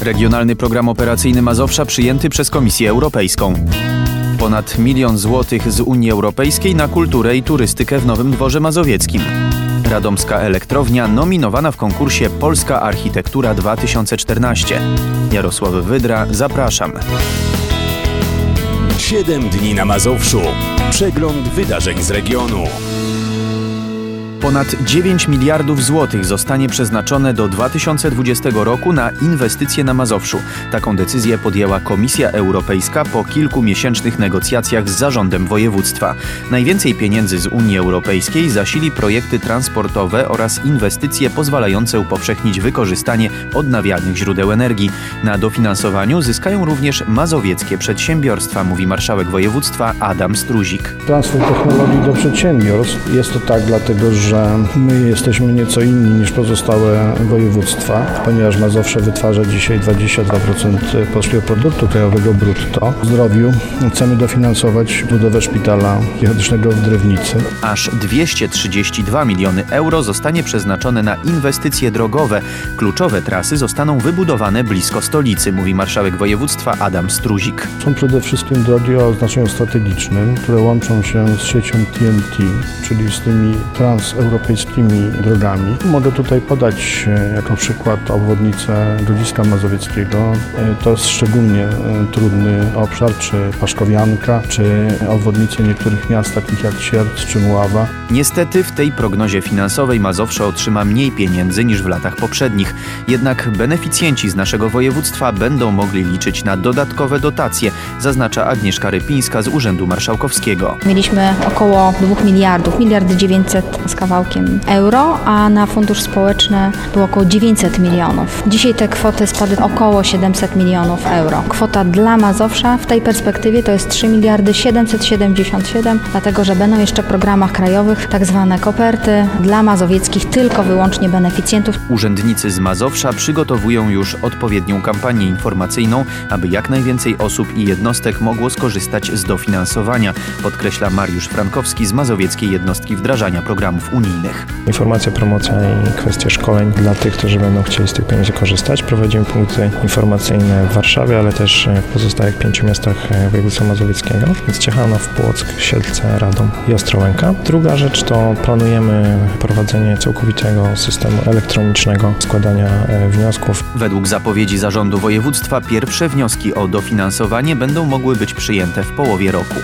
Regionalny program operacyjny Mazowsza przyjęty przez Komisję Europejską. Ponad 1 milion złotych z Unii Europejskiej na kulturę i turystykę w Nowym Dworze Mazowieckim. Radomska elektrownia nominowana w konkursie Polska Architektura 2014. Jarosław Wydra, zapraszam. 7 dni na Mazowszu. Przegląd wydarzeń z regionu. Ponad 9 miliardów złotych zostanie przeznaczone do 2020 roku na inwestycje na Mazowszu. Taką decyzję podjęła Komisja Europejska po kilkumiesięcznych negocjacjach z zarządem województwa. Najwięcej pieniędzy z Unii Europejskiej zasili projekty transportowe oraz inwestycje pozwalające upowszechnić wykorzystanie odnawialnych źródeł energii. Na dofinansowaniu zyskają również mazowieckie przedsiębiorstwa, mówi marszałek województwa Adam Struzik. Transfer technologii do przedsiębiorstw jest to tak dlatego, że my jesteśmy nieco inni niż pozostałe województwa, ponieważ Mazowsze wytwarza dzisiaj 22% polskiego produktu krajowego brutto. W zdrowiu chcemy dofinansować budowę szpitala ortopedycznego w Drewnicy. Aż 232 miliony euro zostanie przeznaczone na inwestycje drogowe. Kluczowe trasy zostaną wybudowane blisko stolicy, mówi marszałek województwa Adam Struzik. Są przede wszystkim drogi o znaczeniu strategicznym, które łączą się z siecią TNT, czyli z tymi transeuropejskimi drogami. Mogę tutaj podać jako przykład obwodnicę Grodziska Mazowieckiego. To jest szczególnie trudny obszar, czy Paszkowianka, czy obwodnice niektórych miast takich jak Sierp czy Mława. Niestety w tej prognozie finansowej Mazowsze otrzyma mniej pieniędzy niż w latach poprzednich. Jednak beneficjenci z naszego województwa będą mogli liczyć na dodatkowe dotacje, zaznacza Agnieszka Rypińska z Urzędu Marszałkowskiego. Mieliśmy około 2 miliardów, 1,9 z kawałkiem euro, a na fundusz społeczny było około 900 milionów. Dzisiaj te kwoty spadły około 700 milionów euro. Kwota dla Mazowsza w tej perspektywie to jest 3 miliardy 777, dlatego że będą jeszcze w programach krajowych tak zwane koperty dla mazowieckich tylko wyłącznie beneficjentów. Urzędnicy z Mazowsza przygotowują już odpowiednią kampanię informacyjną, aby jak najwięcej osób i jednostek mogło skorzystać z dofinansowania, podkreśla Mariusz Frankowski z Mazowieckiej Jednostki Wdrażania Programów Unijnych. Informacja, promocja i kwestie szkoleń dla tych, którzy będą chcieli z tych pieniędzy korzystać. Prowadzimy punkty informacyjne w Warszawie, ale też w pozostałych 5 miastach województwa mazowieckiego. Więc Ciechanów, Płock, Siedlce, Radom i Ostrołęka. Druga rzecz to planujemy prowadzenie całkowitego systemu elektronicznego składania wniosków. Według zapowiedzi zarządu województwa pierwsze wnioski o dofinansowanie będą mogły być przyjęte w połowie roku.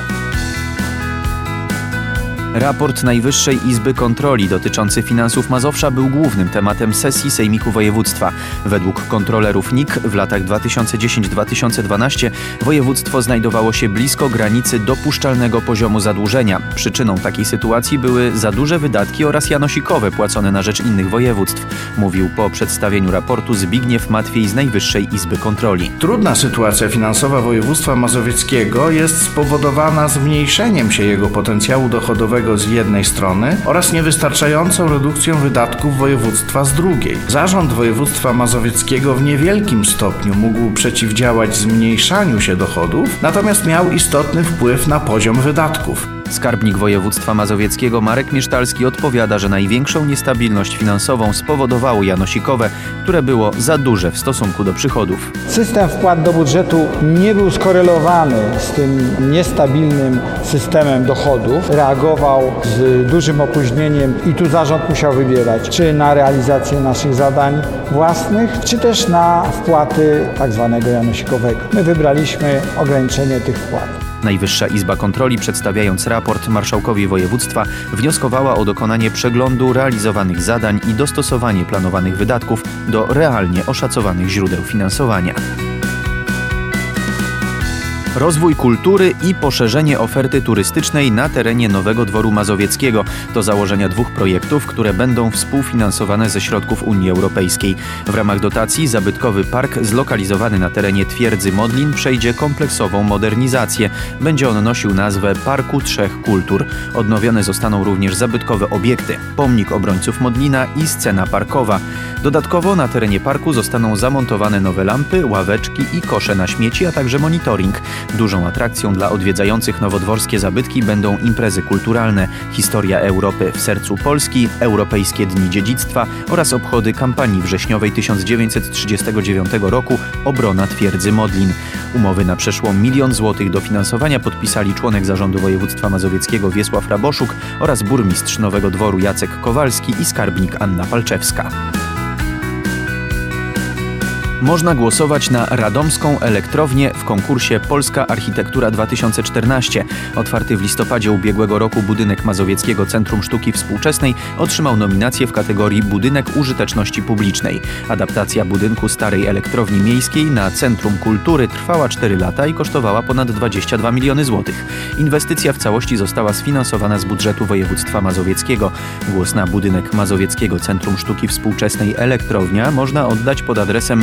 Raport Najwyższej Izby Kontroli dotyczący finansów Mazowsza był głównym tematem sesji Sejmiku Województwa. Według kontrolerów NIK w latach 2010-2012 województwo znajdowało się blisko granicy dopuszczalnego poziomu zadłużenia. Przyczyną takiej sytuacji były za duże wydatki oraz janosikowe płacone na rzecz innych województw, mówił po przedstawieniu raportu Zbigniew Matwiej z Najwyższej Izby Kontroli. Trudna sytuacja finansowa województwa mazowieckiego jest spowodowana zmniejszeniem się jego potencjału dochodowego z jednej strony oraz niewystarczającą redukcją wydatków województwa z drugiej. Zarząd województwa mazowieckiego w niewielkim stopniu mógł przeciwdziałać zmniejszaniu się dochodów, natomiast miał istotny wpływ na poziom wydatków. Skarbnik województwa mazowieckiego Marek Miesztalski odpowiada, że największą niestabilność finansową spowodowało janosikowe, które było za duże w stosunku do przychodów. System wpłat do budżetu nie był skorelowany z tym niestabilnym systemem dochodów. Reagował z dużym opóźnieniem i tu zarząd musiał wybierać, czy na realizację naszych zadań własnych, czy też na wpłaty tak zwanego janosikowego. My wybraliśmy ograniczenie tych wpłat. Najwyższa Izba Kontroli, przedstawiając raport marszałkowi województwa, wnioskowała o dokonanie przeglądu realizowanych zadań i dostosowanie planowanych wydatków do realnie oszacowanych źródeł finansowania. Rozwój kultury i poszerzenie oferty turystycznej na terenie Nowego Dworu Mazowieckiego to założenia 2 projektów, które będą współfinansowane ze środków Unii Europejskiej. W ramach dotacji zabytkowy park zlokalizowany na terenie Twierdzy Modlin przejdzie kompleksową modernizację. Będzie on nosił nazwę Parku Trzech Kultur. Odnowione zostaną również zabytkowe obiekty, pomnik obrońców Modlina i scena parkowa. Dodatkowo na terenie parku zostaną zamontowane nowe lampy, ławeczki i kosze na śmieci, a także monitoring. Dużą atrakcją dla odwiedzających nowodworskie zabytki będą imprezy kulturalne, historia Europy w sercu Polski, Europejskie Dni Dziedzictwa oraz obchody kampanii wrześniowej 1939 roku Obrona Twierdzy Modlin. Umowy na przeszło 1 000 000 złotych dofinansowania podpisali członek Zarządu Województwa Mazowieckiego Wiesław Raboszuk oraz burmistrz Nowego Dworu Jacek Kowalski i skarbnik Anna Palczewska. Można głosować na radomską elektrownię w konkursie Polska Architektura 2014. Otwarty w listopadzie ubiegłego roku budynek Mazowieckiego Centrum Sztuki Współczesnej otrzymał nominację w kategorii Budynek Użyteczności Publicznej. Adaptacja budynku starej elektrowni miejskiej na Centrum Kultury trwała 4 lata i kosztowała ponad 22 miliony złotych. Inwestycja w całości została sfinansowana z budżetu województwa mazowieckiego. Głos na budynek Mazowieckiego Centrum Sztuki Współczesnej Elektrownia można oddać pod adresem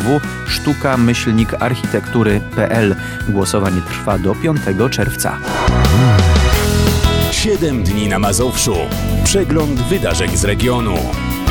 www.sztuka-architektury.pl. Głosowanie trwa do 5 czerwca. 7 dni na Mazowszu. Przegląd wydarzeń z regionu.